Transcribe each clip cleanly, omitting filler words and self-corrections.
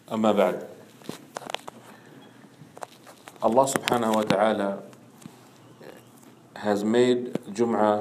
أما بعد, Allah subhanahu wa ta'ala has made Jum'ah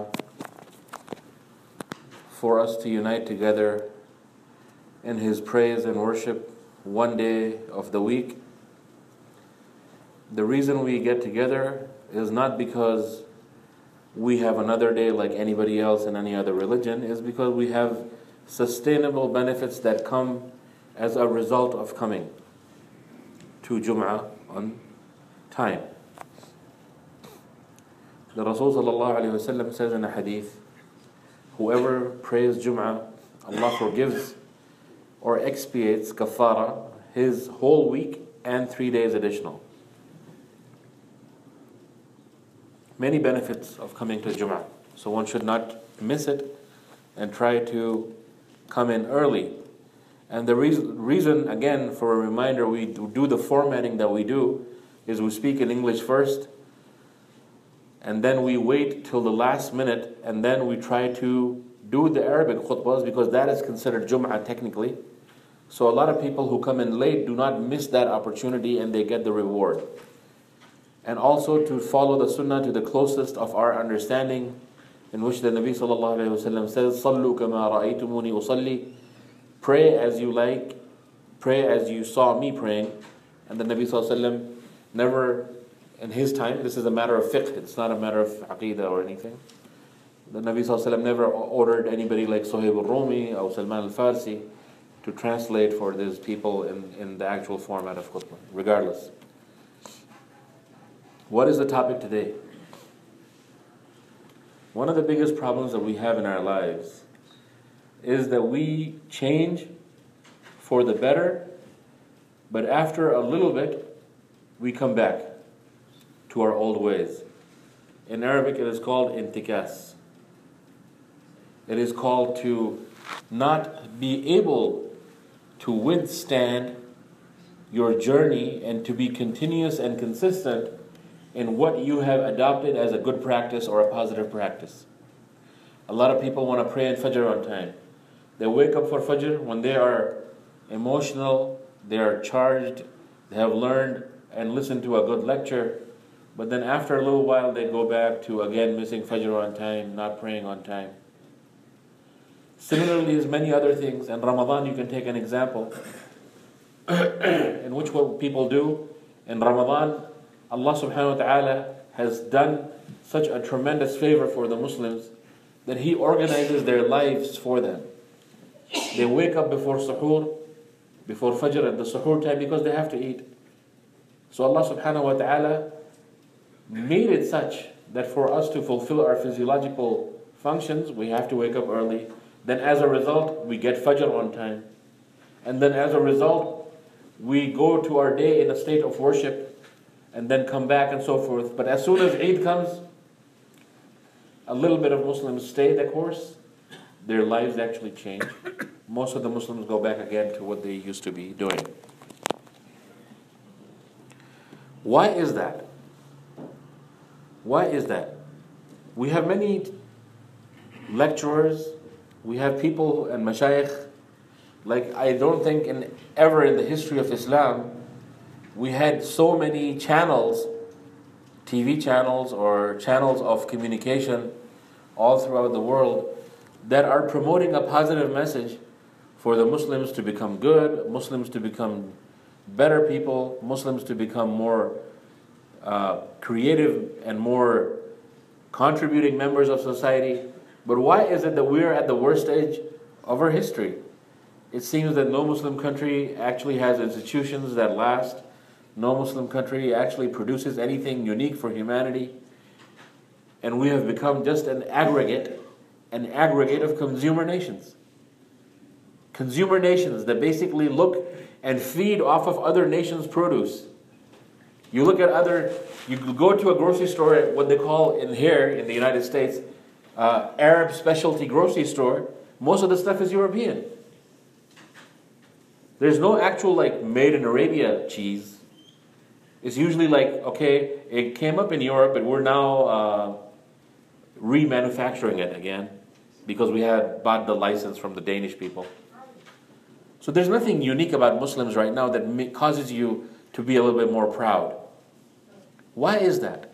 for us to unite together in His praise and worship one day of the week. The reason we get together is not because we have another day like anybody else in any other religion, is because we have sustainable benefits that come as a result of coming to Jum'ah on time. The Rasul sallallahu alayhi wa sallam says in a hadith, whoever prays Jum'ah, Allah forgives or expiates kafara his whole week and 3 days additional. Many benefits of coming to Jum'ah, so one should not miss it and try to come in early. And the reason, again, for a reminder, we do the formatting that we do, is we speak in English first, and then we wait till the last minute, and then we try to do the Arabic khutbahs, because that is considered Jum'ah technically. So a lot of people who come in late do not miss that opportunity, and they get the reward. And also to follow the sunnah to the closest of our understanding, in which the Nabi sallallahu alayhi wa sallam says, "Sallu kama ra'aytumuni usalli." Pray as you like, pray as you saw me praying. And the Nabi sallallahu alayhi wa sallam never, in his time, this is a matter of fiqh, it's not a matter of aqidah or anything. The Nabi sallallahu alayhi wa sallam never ordered anybody like Suhaib al-Rumi or Salman al-Farsi to translate for these people in the actual format of khutbah, regardless. What is the topic today? One of the biggest problems that we have in our lives is that we change for the better, but after a little bit, we come back to our old ways. In Arabic, it is called intikas. It is called to not be able to withstand your journey and to be continuous and consistent in what you have adopted as a good practice or a positive practice. A lot of people want to pray in Fajr on time. They wake up for Fajr when they are emotional, they are charged, they have learned and listened to a good lecture, but then after a little while they go back to again missing Fajr on time, not praying on time. Similarly, there's many other things. In Ramadan, you can take an example in which what people do in Ramadan, Allah subhanahu wa ta'ala has done such a tremendous favor for the Muslims that He organizes their lives for them. They wake up before suhoor, before Fajr at the suhoor time, because they have to eat. So Allah subhanahu wa ta'ala made it such that for us to fulfill our physiological functions, we have to wake up early. Then as a result, we get Fajr on time. And then as a result, we go to our day in a state of worship, and then come back and so forth. But as soon as Eid comes, a little bit of Muslims stay the course, their lives actually change. Most of the Muslims go back again to what they used to be doing. Why is that? Why is that? We have many lecturers, we have people and mashayikh, like I don't think ever in the history of Islam we had so many channels, TV channels or channels of communication all throughout the world that are promoting a positive message for the Muslims to become good, Muslims to become better people, Muslims to become more creative and more contributing members of society. But why is it that we're at the worst stage of our history? It seems that no Muslim country actually has institutions that last. No Muslim country actually produces anything unique for humanity. And we have become just an aggregate of consumer nations. Consumer nations that basically look and feed off of other nations' produce. You look at you go to a grocery store, what they call here in the United States, Arab specialty grocery store, most of the stuff is European. There's no actual made in Arabia cheese. It's usually okay, it came up in Europe, but we're now remanufacturing it again because we had bought the license from the Danish people. So there's nothing unique about Muslims right now that causes you to be a little bit more proud. Why is that?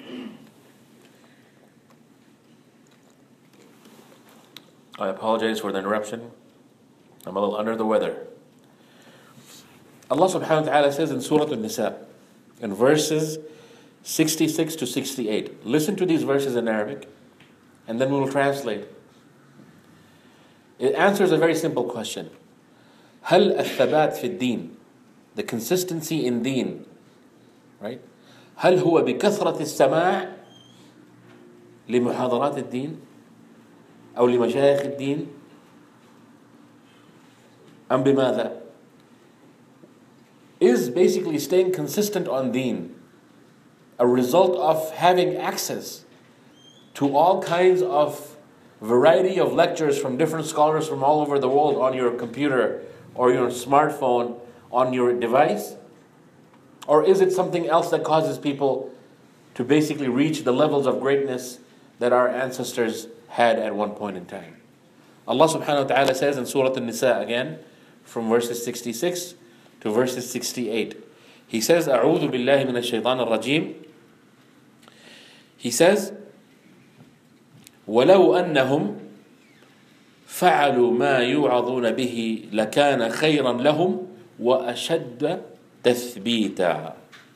I apologize for the interruption. I'm a little under the weather. Allah subhanahu wa ta'ala says in Surah An-Nisa, in verses 66 to 68. Listen to these verses in Arabic, and then we will translate. It answers a very simple question. هل الثبات في الدين, the consistency in deen, right? هل هو بكثرة السماع لمحاضرات الدين أو لمشايخ الدين أم بماذا? Is basically staying consistent on deen a result of having access to all kinds of variety of lectures from different scholars from all over the world on your computer or your smartphone, on your device? Or is it something else that causes people to basically reach the levels of greatness that our ancestors had at one point in time? Allah subhanahu wa ta'ala says in Surah An-Nisa again, from verses 66 to verses 68. He says, أعوذ بالله من الشيطان الرجيم. He says, وَلَوْ أَنَّهُمْ فَعَلُوا مَا يُوعَظُونَ بِهِ لَكَانَ خَيْرًا لَهُمْ وَأَشَدَّ تَثْبِيتًا.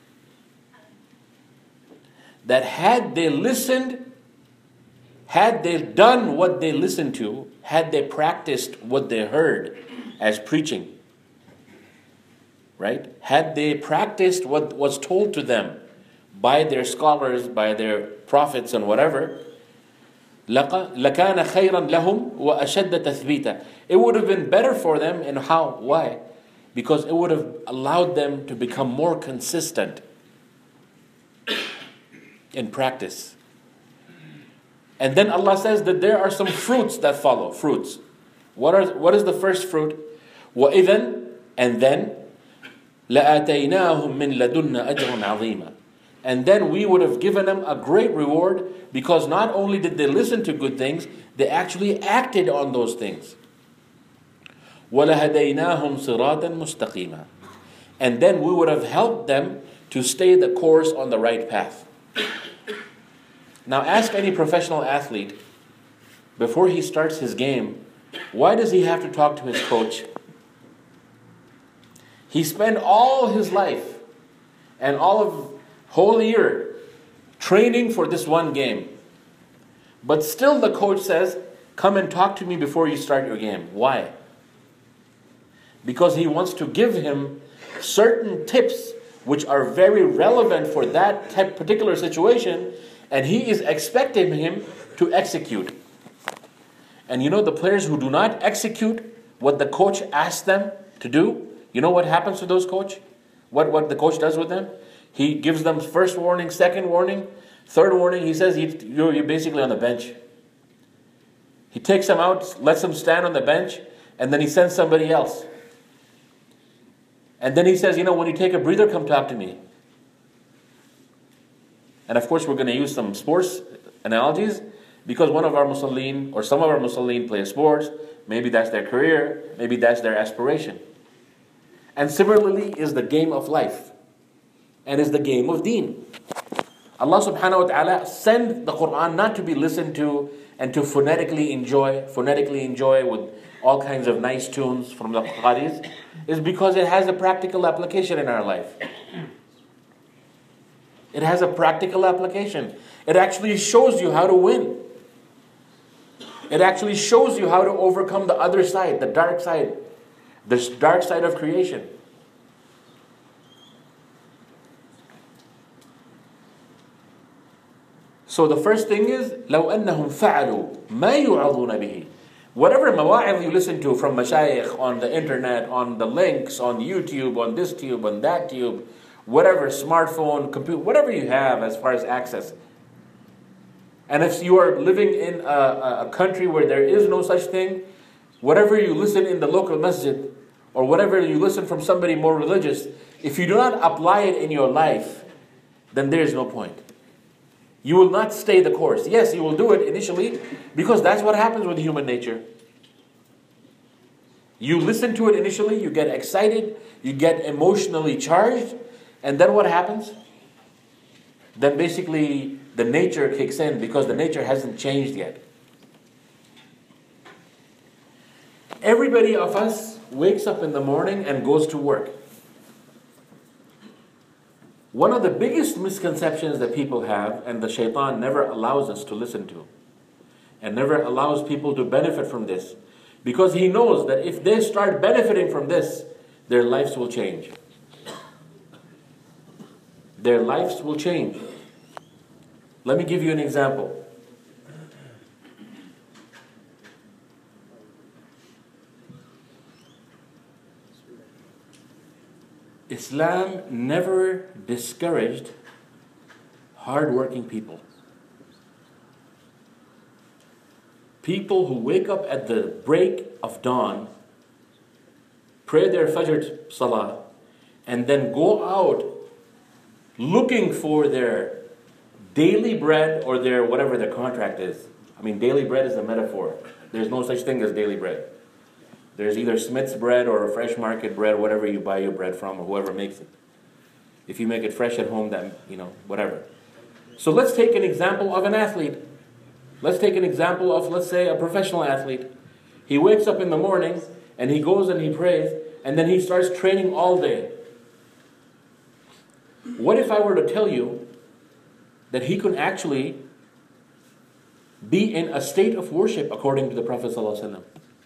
That had they listened, had they done what they listened to, had they practiced what they heard as preaching, right? Had they practiced what was told to them by their scholars, by their prophets and whatever, لَكَانَ خَيْرًا لَهُمْ وَأَشَدَّ تَثْبِيتًا. It would have been better for them. And how? Why? Because it would have allowed them to become more consistent in practice. And then Allah says that there are some fruits that follow. Fruits. What is the first fruit? وَإِذًا, and then لَآتَيْنَاهُمْ مِنْ لَدُنَّا أَجْرًا عَظِيمًا. And then we would have given them a great reward, because not only did they listen to good things, they actually acted on those things. وَلَهَدَيْنَاهُمْ صِرَاطًا مُسْتَقِيمًا. And then we would have helped them to stay the course on the right path. Now ask any professional athlete, before he starts his game, why does he have to talk to his coach? He spent all his life and all of whole year training for this one game. But still the coach says, come and talk to me before you start your game. Why? Because he wants to give him certain tips which are very relevant for that particular situation, and he is expecting him to execute. And you know, the players who do not execute what the coach asks them to do, you know what happens to those coach? What the coach does with them? He gives them first warning, second warning, third warning. He says you're basically on the bench. He takes them out, lets them stand on the bench, and then he sends somebody else. And then he says, when you take a breather, come talk to me. And of course, we're going to use some sports analogies, because one of our Muslimin, or some of our Muslimin, play sports. Maybe that's their career. Maybe that's their aspiration. And similarly is the game of life, and is the game of deen. Allah subhanahu wa ta'ala sent the Quran not to be listened to and to phonetically enjoy with all kinds of nice tunes from the Qadis, is because it has a practical application in our life. It has a practical application. It actually shows you how to win. It actually shows you how to overcome the other side, the dark side of creation. So the first thing is, لو أنهم فعلوا ما يوعظون به. Whatever mawa'idh you listen to from mashayikh, on the internet, on the links, on YouTube, on this tube, on that tube, whatever, smartphone, computer, whatever you have as far as access. And if you are living in a country where there is no such thing, whatever you listen in the local masjid, or whatever you listen from somebody more religious, if you do not apply it in your life, then there is no point. You will not stay the course. Yes, you will do it initially, because that's what happens with human nature. You listen to it initially, you get excited, you get emotionally charged, and then what happens? Then basically the nature kicks in because the nature hasn't changed yet. Everybody of us wakes up in the morning and goes to work. One of the biggest misconceptions that people have, and the shaitan never allows us to listen to, and never allows people to benefit from this, because he knows that if they start benefiting from this, their lives will change. Their lives will change. Let me give you an example. Islam never discouraged hardworking people. People who wake up at the break of dawn, pray their Fajr Salah, and then go out looking for their daily bread or their whatever their contract is. I mean, daily bread is a metaphor. There's no such thing as daily bread. There's either Smith's bread or a fresh market bread, whatever you buy your bread from or whoever makes it. If you make it fresh at home, then, whatever. So let's take an example of an athlete. Let's take an example of, let's say, a professional athlete. He wakes up in the morning and he goes and he prays and then he starts training all day. What if I were to tell you that he could actually be in a state of worship according to the Prophet ﷺ?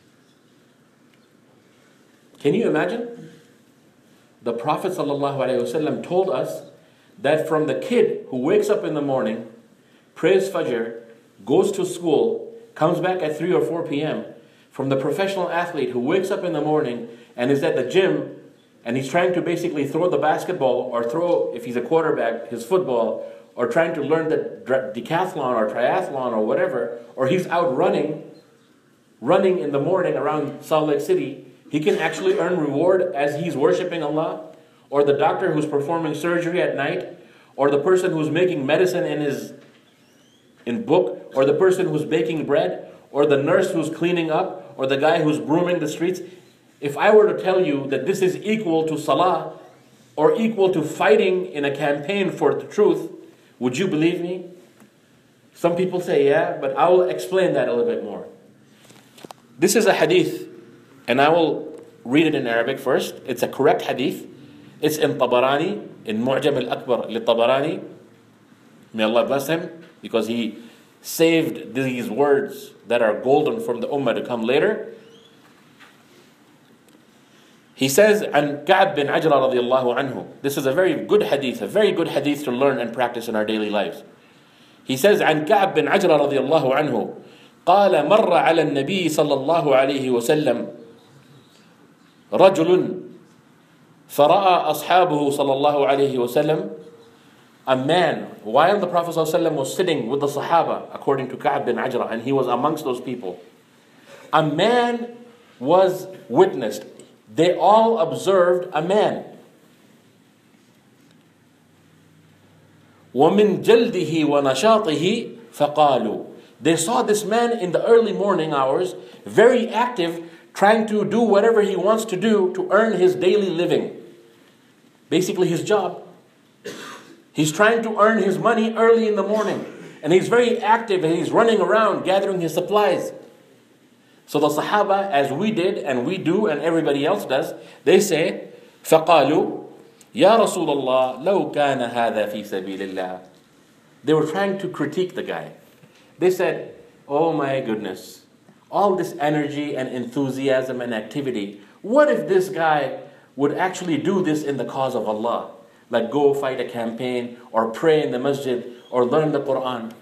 Can you imagine? The Prophet ﷺ told us that from the kid who wakes up in the morning, prays Fajr, goes to school, comes back at 3 or 4 p.m., from the professional athlete who wakes up in the morning and is at the gym and he's trying to basically throw the basketball or throw, if he's a quarterback, his football, or trying to learn the decathlon or triathlon or whatever, or he's out running in the morning around Salt Lake City, he can actually earn reward as he's worshiping Allah. Or the doctor who's performing surgery at night, or the person who's making medicine in book, or the person who's baking bread, or the nurse who's cleaning up, or the guy who's brooming the streets. If I were to tell you that this is equal to salah, or equal to fighting in a campaign for the truth, would you believe me? Some people say, yeah, but I will explain that a little bit more. This is a hadith, and I will read it in Arabic first. It's a correct hadith. It's in Tabarani, in Mu'jam al-Akbar li-Tabarani. May Allah bless him, because he saved these words that are golden from the ummah to come later. He says, عن كعب بن عجرة رضي الله عنه. This is a very good hadith to learn and practice in our daily lives. He says, عن كعب بن عجرة رضي الله عنه قال مر على النبي صلى الله عليه وسلم رجل فرأى أصحابه صلى الله عليه وسلم. A man, while the Prophet ﷺ was sitting with the Sahaba, according to Ka'b bin Ajra, and he was amongst those people, a man was witnessed. They all observed a man. وَمِنْ جَلْدِهِ وَنَشَاطِهِ فَقَالُوا. They saw this man in the early morning hours, very active, trying to do whatever he wants to do to earn his daily living. Basically his job. He's trying to earn his money early in the morning. And he's very active and he's running around gathering his supplies. So the Sahaba, as we did and we do and everybody else does, they say, فَقَالُوا يَا رَسُولَ اللَّهِ لَوْ كَانَ هَذَا فِي سَبِيلِ اللَّهِ. They were trying to critique the guy. They said, oh my goodness, all this energy and enthusiasm and activity, what if this guy would actually do this in the cause of Allah? Like go fight a campaign or pray in the masjid or learn the Quran.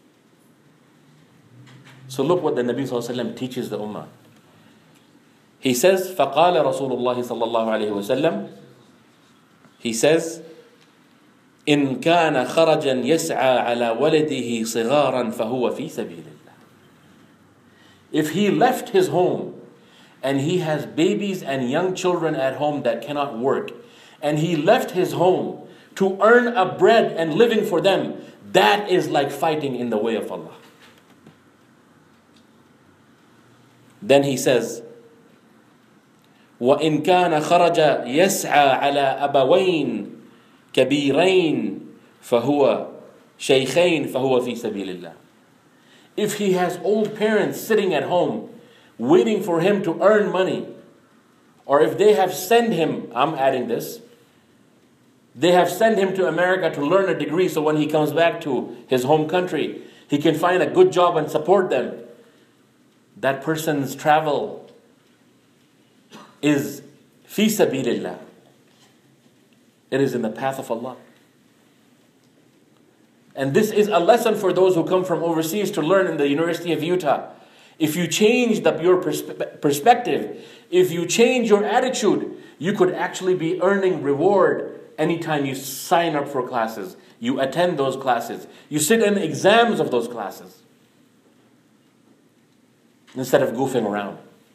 So look what the Nabi ﷺ teaches the Ummah. He says, فَقَالَ رَسُولُ اللَّهِ صَلَّى اللَّهُ عَلَيْهِ وَسَلَّمَ. He says, إِن كَانَ خَرَجًا يَسْعَى عَلَى وَلَدِهِ صِغَارًا فَهُوَ فِي سَبِيلِ اللَّهِ. If he left his home and he has babies and young children at home that cannot work, and he left his home to earn a bread and living for them, that is like fighting in the way of Allah. Then he says, وإن كان خرج يسعى على أبوين كبيرين فهو شيخين فهو في سبيل الله. If he has old parents sitting at home waiting for him to earn money, or if they have sent him, I'm adding this, they have sent him to America to learn a degree so when he comes back to his home country, he can find a good job and support them. That person's travel is fi sabilillah. It is in the path of Allah. And this is a lesson for those who come from overseas to learn in the University of Utah. If you change your perspective, if you change your attitude, you could actually be earning reward anytime you sign up for classes, you attend those classes, you sit in exams of those classes, instead of goofing around.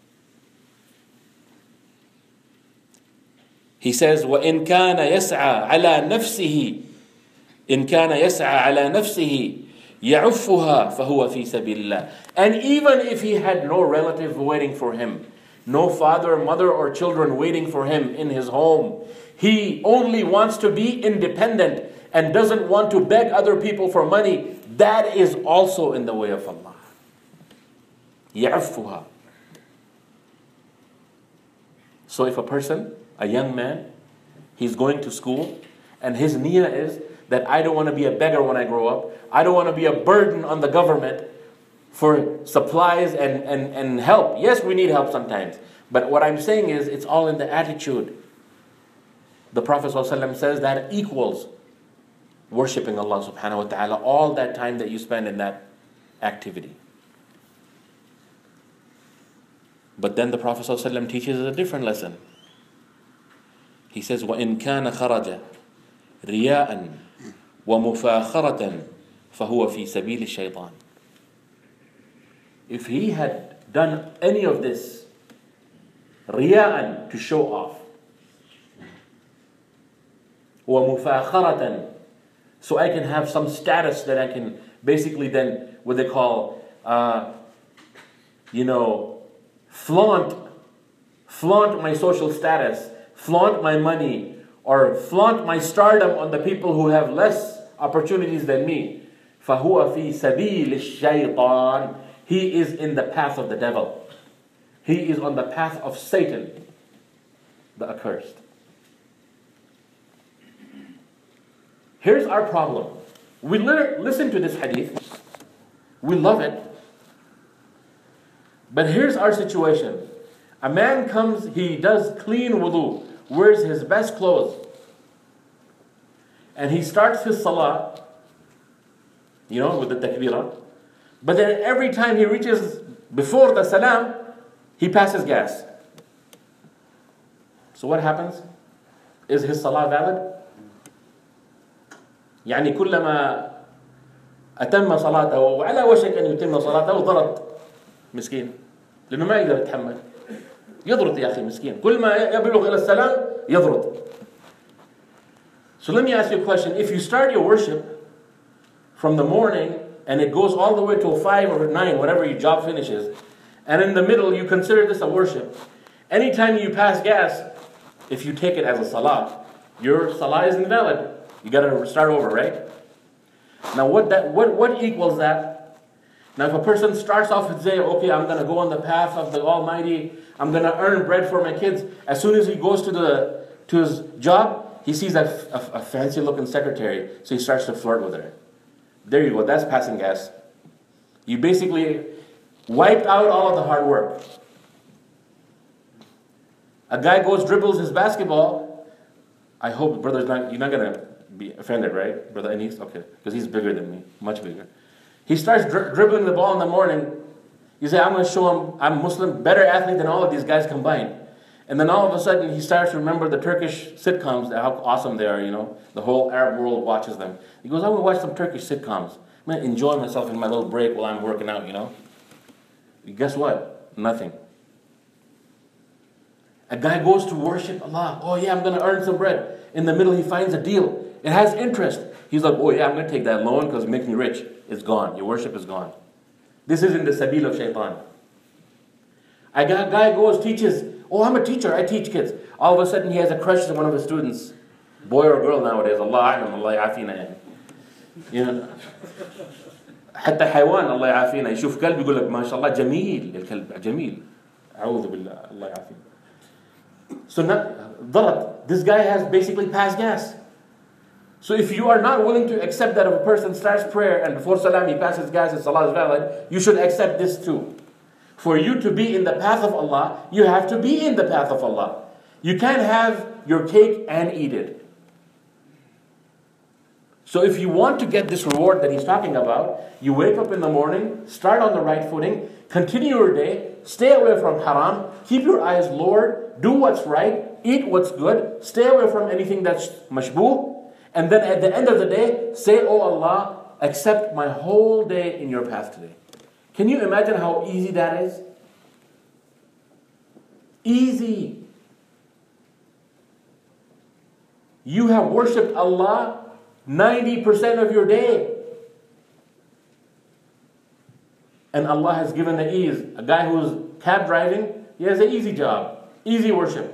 He says, وَإِنْ كَانَ يَسْعَى عَلَى نَفْسِهِ إِنْ كَانَ يَسْعَى عَلَى نَفْسِهِ يَعُفُّهَا فَهُوَ فِي سَبِيلِ اللَّهِ. And even if he had no relative waiting for him, no father, mother, or children waiting for him in his home, he only wants to be independent and doesn't want to beg other people for money, that is also in the way of Allah. يَعُفُّهَا. So if a person, a young man, he's going to school and his niyyah is that I don't want to be a beggar when I grow up, I don't want to be a burden on the government for supplies and help. Yes, we need help sometimes, but what I'm saying is it's all in the attitude. The Prophet ﷺ says that equals worshipping Allah subhanahu wa ta'ala, all that time that you spend in that activity. But then the Prophet ﷺ teaches a different lesson. He says, وَإِنْ كَانَ خَرَجَ رِيَاءً وَمُفَاخَرَةً فَهُوَ فِي سَبِيلِ الشَّيْطَانِ. If he had done any of this, رِيَاءً, to show off, وَمُفَاخَرَةً, so I can have some status that I can basically then, what they call, flaunt my social status, flaunt my money, or flaunt my stardom on the people who have less opportunities than me. فَهُوَ فِي سَبِيلِ الشَّيْطَانِ. He is in the path of the devil. He is on the path of Satan, the accursed. Here's our problem. We listen to this hadith. We love it. But here's our situation. A man comes, he does clean wudu, wears his best clothes, and he starts his salah, with the takbirah. But then every time he reaches before the salam, he passes gas. So what happens? Is his salah valid? يعني كلما أتم صلاته وعلى وشك أن يتم صلاته ضرط مسكين لأنه ما يقدر يتحمل يضرط يا أخي مسكين كل ما يبلغ إلى السلام يضرط. So let me ask you a question. If you start your worship from the morning and it goes all the way till 5 or 9, whatever your job finishes, and in the middle you consider this a worship, anytime you pass gas, if you take it as a salah, your salah is invalid. You got to start over, right? Now what equals that? Now if a person starts off with saying, okay, I'm going to go on the path of the Almighty, I'm going to earn bread for my kids. As soon as he goes to his job, he sees a fancy looking secretary, so he starts to flirt with her. There you go, that's passing gas. You basically wiped out all of the hard work. A guy dribbles his basketball. I hope you're not going to be offended, right? Brother Anis? Okay, because he's bigger than me, much bigger. He starts dribbling the ball in the morning. You say, I'm going to show him I'm Muslim, better athlete than all of these guys combined. And then all of a sudden he starts to remember the Turkish sitcoms, how awesome they are, The whole Arab world watches them. He goes, I'm going to watch some Turkish sitcoms. I'm going to enjoy myself in my little break while I'm working out, Guess what? Nothing. A guy goes to worship Allah. Oh yeah, I'm going to earn some bread. In the middle he finds a deal. It has interest. He's like, oh yeah, I'm going to take that loan because it makes me rich. It's gone. Your worship is gone. This is in the sabil of shaitan. A guy goes, teaches. Oh, I'm a teacher, I teach kids. All of a sudden he has a crush on one of his students. Boy or girl nowadays. Allah a'lam, Allah يعافينا يعني. You know. حتى حيوان الله يعافينا يشوف كلب يقول لك ما شاء الله جميل الكلب جميل. أعوذ بالله الله يعافينا. So ضرط. This guy has basically passed gas. So if you are not willing to accept that if a person starts prayer and before salam he passes gas and salah is valid, you should accept this too. For you to be in the path of Allah, you have to be in the path of Allah. You can't have your cake and eat it. So if you want to get this reward that he's talking about, you wake up in the morning, start on the right footing, continue your day, stay away from haram, keep your eyes lowered, do what's right, eat what's good, stay away from anything that's mashbooh, and then at the end of the day, say, Oh Allah, accept my whole day in your path today. Can you imagine how easy that is? Easy. You have worshipped Allah 90% of your day. And Allah has given the ease. A guy who's cab driving, he has an easy job, easy worship.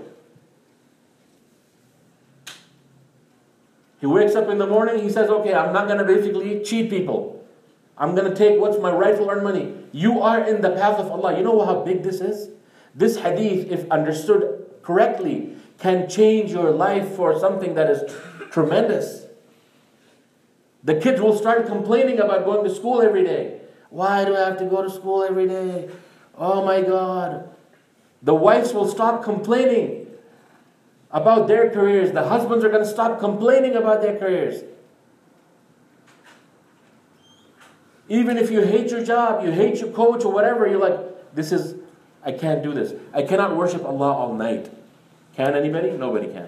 He wakes up in the morning, he says, okay, I'm not going to basically cheat people. I'm going to take what's my rightful earned money. You are in the path of Allah. You know how big this is? This hadith, if understood correctly, can change your life for something that is tremendous. The kids will start complaining about going to school every day. Why do I have to go to school every day? Oh my God. The wives will stop complaining about their careers. The husbands are going to stop complaining about their careers. Even if you hate your job, you hate your coach or whatever, you're like, I can't do this. I cannot worship Allah all night. Can anybody? Nobody can.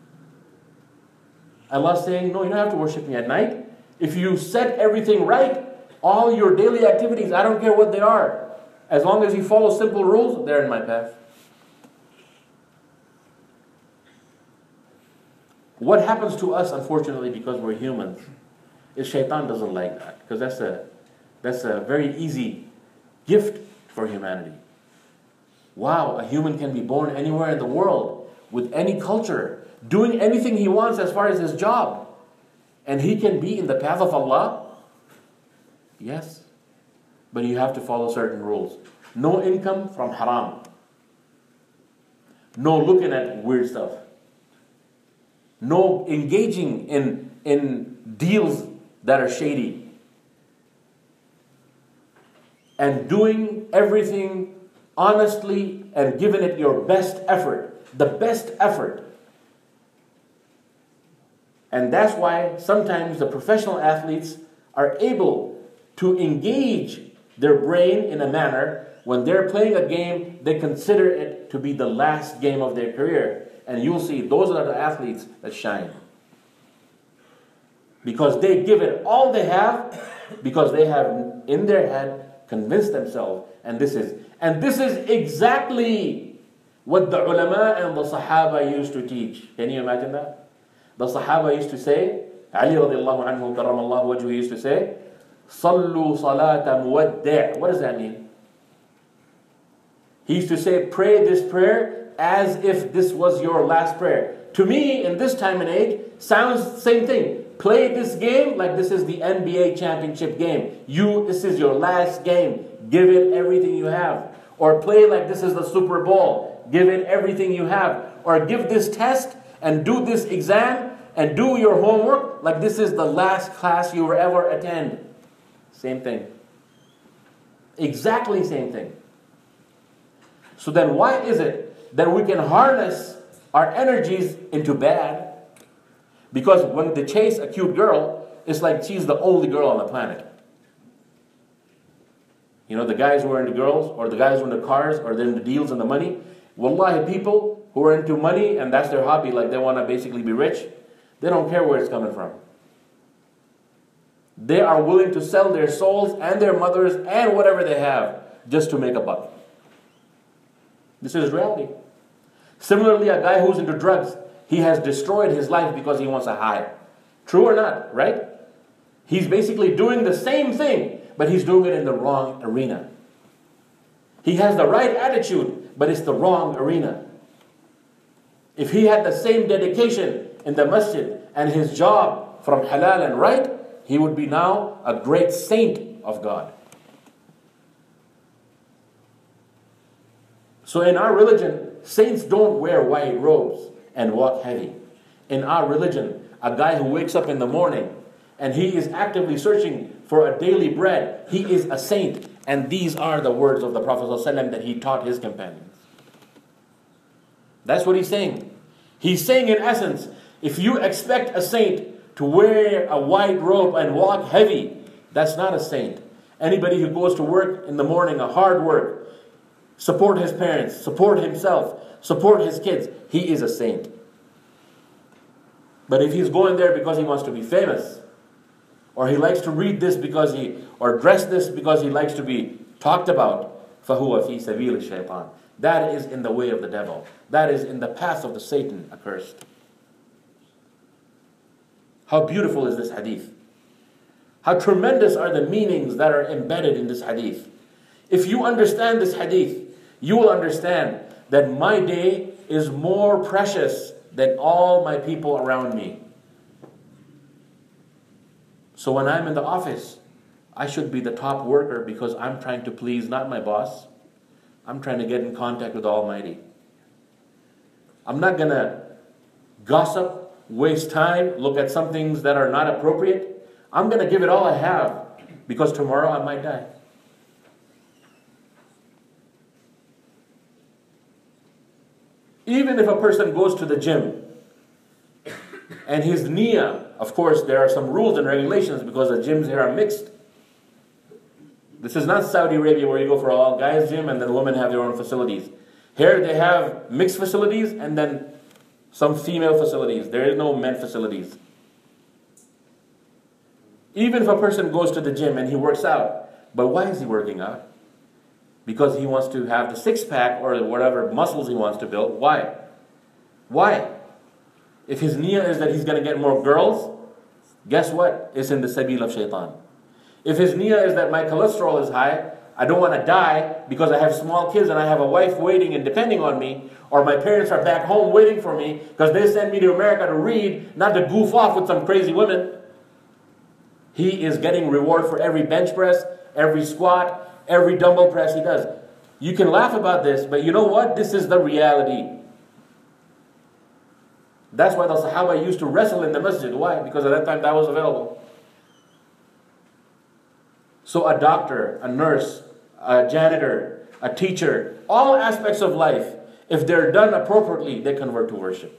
Allah's saying, no, you don't have to worship me at night. If you set everything right, all your daily activities, I don't care what they are. As long as you follow simple rules, they're in my path. What happens to us, unfortunately, because we're humans, is shaitan doesn't like that. Because that's a very easy gift for humanity. Wow, a human can be born anywhere in the world, with any culture, doing anything he wants as far as his job. And he can be in the path of Allah? Yes. But you have to follow certain rules. No income from haram. No looking at weird stuff. No engaging in deals that are shady. And doing everything honestly and giving it your best effort. The best effort. And that's why sometimes the professional athletes are able to engage their brain in a manner when they're playing a game, they consider it to be the last game of their career. And you'll see those are the athletes that shine. Because they give it all they have, because they have in their head convinced themselves. And this is exactly what the ulama and the Sahaba used to teach. Can you imagine that? The Sahaba used to say, Ali radiallahu anhu karramallahu wajhu used to say, Sallu salata muwaddi'. What does that mean? He used to say, pray this prayer as if this was your last prayer. To me, in this time and age, sounds the same thing. Play this game like this is the NBA championship game. This is your last game. Give it everything you have. Or play like this is the Super Bowl. Give it everything you have. Or give this test and do this exam and do your homework like this is the last class you will ever attend. Same thing. Exactly same thing. So then why is it that we can harness our energies into bad? Because when they chase a cute girl, it's like she's the only girl on the planet. You know, the guys who are into girls, or the guys who are into cars, or they're into deals and the money. Wallahi, people who are into money and that's their hobby, like they want to basically be rich, they don't care where it's coming from. They are willing to sell their souls and their mothers and whatever they have just to make a buck. This is reality. Similarly, a guy who's into drugs, he has destroyed his life because he wants a high. True or not, right? He's basically doing the same thing, but he's doing it in the wrong arena. He has the right attitude, but it's the wrong arena. If he had the same dedication in the masjid and his job from halal and right, he would be now a great saint of God. So in our religion, saints don't wear white robes and walk heavy. In our religion, a guy who wakes up in the morning and he is actively searching for a daily bread, he is a saint. And these are the words of the Prophet ﷺ that he taught his companions. That's what he's saying. He's saying in essence, if you expect a saint to wear a white robe and walk heavy, that's not a saint. Anybody who goes to work in the morning, a hard work, support his parents, support himself, support his kids, he is a saint. But if he's going there because he wants to be famous, or he likes to read this or dress this because he likes to be talked about, فَهُوَ فِي سَبِيلِ الشَّيْطَانِ. That is in the way of the devil. That is in the path of the Satan accursed. How beautiful is this hadith? How tremendous are the meanings that are embedded in this hadith? If you understand this hadith, you will understand that my day is more precious than all my people around me. So when I'm in the office, I should be the top worker because I'm trying to please not my boss. I'm trying to get in contact with the Almighty. I'm not going to gossip, waste time, look at some things that are not appropriate. I'm going to give it all I have because tomorrow I might die. Even if a person goes to the gym and his niyyah, of course there are some rules and regulations because the gyms here are mixed. This is not Saudi Arabia where you go for all guys gym and then women have their own facilities. Here they have mixed facilities and then some female facilities. There is no men facilities. Even if a person goes to the gym and he works out, but why is he working out? Because he wants to have the six-pack or whatever muscles he wants to build. Why? Why? If his niyyah is that he's going to get more girls, guess what? It's in the sabil of shaitan. If his niyyah is that my cholesterol is high, I don't want to die because I have small kids and I have a wife waiting and depending on me, or my parents are back home waiting for me because they sent me to America to read, not to goof off with some crazy women. He is getting reward for every bench press, every squat, every dumbbell press he does. You can laugh about this, but you know what? This is the reality. That's why the Sahaba used to wrestle in the masjid. Why? Because at that time that was available. So a doctor, a nurse, a janitor, a teacher, all aspects of life, if they're done appropriately, they convert to worship.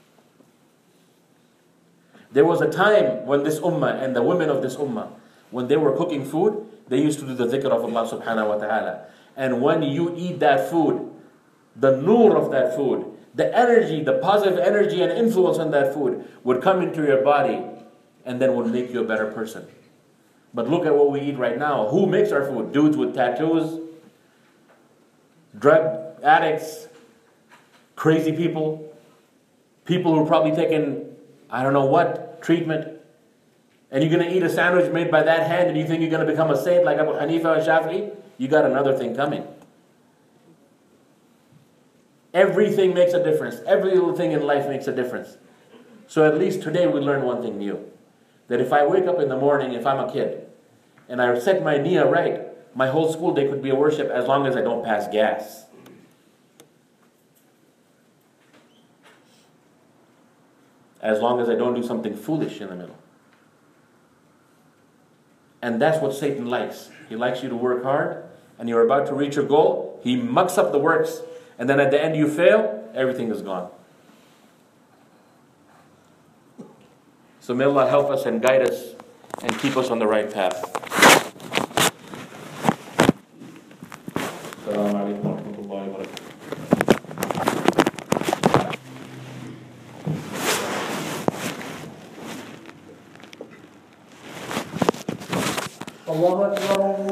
There was a time when this ummah and the women of this ummah, when they were cooking food, they used to do the dhikr of Allah subhanahu wa ta'ala. And when you eat that food, the nur of that food, the energy, the positive energy and influence on that food would come into your body and then would make you a better person. But look at what we eat right now. Who makes our food? Dudes with tattoos, drug addicts, crazy people, people who are probably taking, I don't know what, treatment. And you're going to eat a sandwich made by that hand and you think you're going to become a saint like Abu Hanifa and Shafi'i? You got another thing coming. Everything makes a difference. Every little thing in life makes a difference. So at least today we learn one thing new. That if I wake up in the morning, if I'm a kid, and I set my niyyah right, my whole school day could be a worship as long as I don't pass gas. As long as I don't do something foolish in the middle. And that's what Satan likes. He likes you to work hard, and you're about to reach your goal. He mucks up the works, and then at the end you fail, everything is gone. So may Allah help us and guide us and keep us on the right path. Assalamu alaikum wa rahmatullahi wa barakatuh. الله أكبر